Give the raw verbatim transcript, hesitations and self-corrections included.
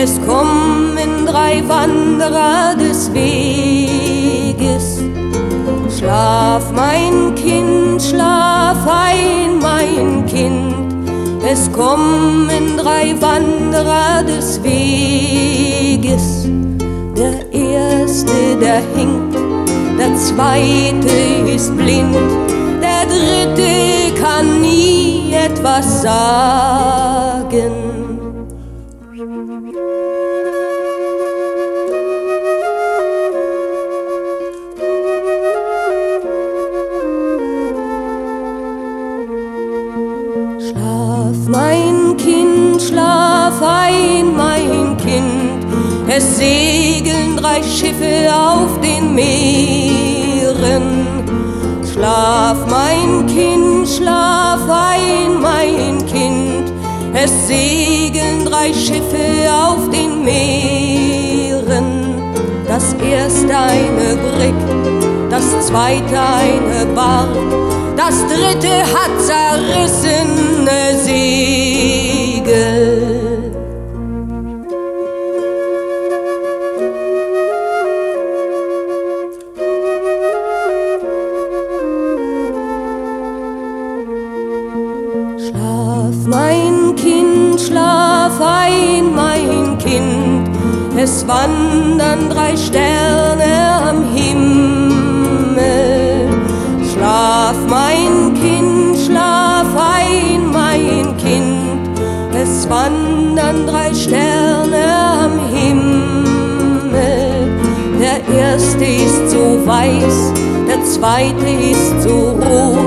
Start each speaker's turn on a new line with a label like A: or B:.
A: Es kommen drei Wanderer des Weges. Schlaf, mein Kind, schlaf ein, mein Kind. Es kommen drei Wanderer des Weges. Der erste, der hinkt, der zweite ist blind, der dritte kann nie etwas sagen. Schlaf, mein Kind, schlaf ein, mein Kind. Es segeln drei Schiffe auf den Meeren. Schlaf, mein Kind, schlaf ein, mein Kind. Es segeln drei Schiffe auf den Meeren. Das erste eine Brigg, das zweite eine Bark, das dritte hat zerrissene Segel. Schlaf, mein Kind, schlaf ein, mein Kind. Es wandern drei Sterne am Himmel. Schlaf, mein Kind, schlaf ein, mein Kind. Es wandern drei Sterne am Himmel. Der erste ist so weiß, der zweite ist so rot.